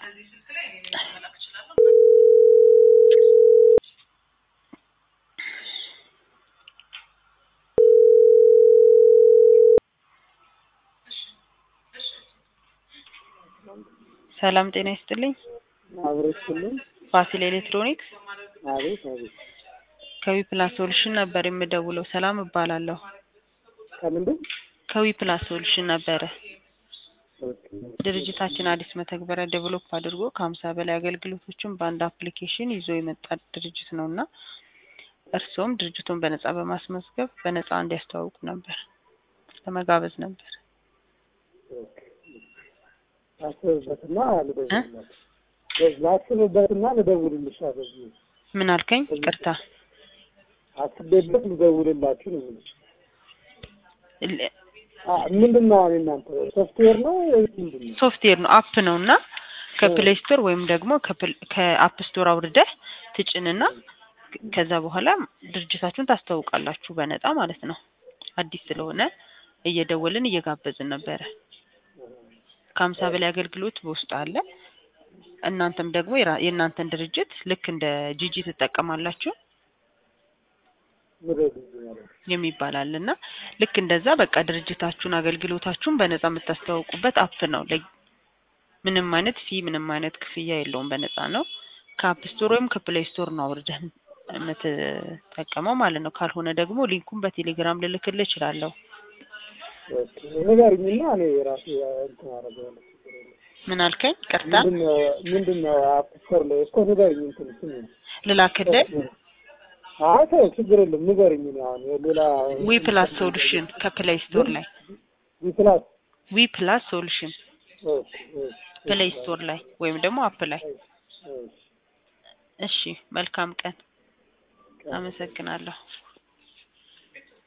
ሰላም ጤና ይስጥልኝ። አብረሽልኝ ፋሲል ኤሌክትሮኒክስ አቤት ከዊፕላስ ሶሉሽን ነበር የምደውለው። ሰላም እባላለሁ። ከምንድን ከዊፕላስ ሶሉሽን ነበር። ድርጅታችን አዲስ መተግበሪያ ዴቨሎፕ አድርጎ ከ50 በላይ አገልግሎቶችን በአንድ አፕሊኬሽን ይዞ የመጣ ድርጅት ነውና እርሶም ድርጅቱን በነጻ በማስመዝገብ በነጻ እንዲያስተዋውቁ ነበር ለመጋበዝ ነበር። አስበትና ልደውልልሽ አበዚህ ምን አልከኝ? ይቅርታ አስቤበት ልደውልላችሁ ነው። ምንድነው እናንተ ሶፍትዌር ነው ምንድነው? ሶፍትዌር ነው፣ አፕ ነውና ከፕሌይ ስቶር ወይም ደግሞ ከአፕ ስቶር አውርደህ ትጭንና ከዛ በኋላ ድርጅታችሁን ታስተዋውቃላችሁ በነጻ ማለት ነው። አዲስ ስለሆነ እየደወልን እየጋበዝን ነበር። ከ50 በላይ አገልግሎት በውስጥ አለ። እናንተም ደግሞ የእናንተን ድርጅት ልክ እንደ ጂጂ ተጠቀማላችሁ የሚባል አለና ልክ እንደዛ በቃ ድርጅታችሁን አገልግሎታችሁን በነጻ የምታስተዋውቁበት አፕ ነው። ምንም አይነት ምንም አይነት ክፍያ የለውም፣ በነጻ ነው። ከአፕ ስቶር ወይም ከፕሌይ ስቶር ነው አውርደህ የምትጠቀመው ማለት ነው። ካልሆነ ደግሞ ሊንኩን በቴሌግራም ልልክልህ እችላለሁ። ንገሪኝና እኔ ራሴ እንትን አደርገዋለሁ። ምን አልከኝ? ይቅርታ ምንድነው አፕ ስቶር ላይ እኮ ንገሪኝ። እንትን ልላክልህ? አይ ችግር የለም ንገሪኝ። አሁን ሌላ ዊፕላስ ሶሉሽን ከፕሌይ ስቶር ላይ ዊፕላስ ሶሉሽን ፕሌይ ስቶር ላይ ወይም ደግሞ አፕ ላይ። እሺ መልካም ቀን። አመሰግናለሁ።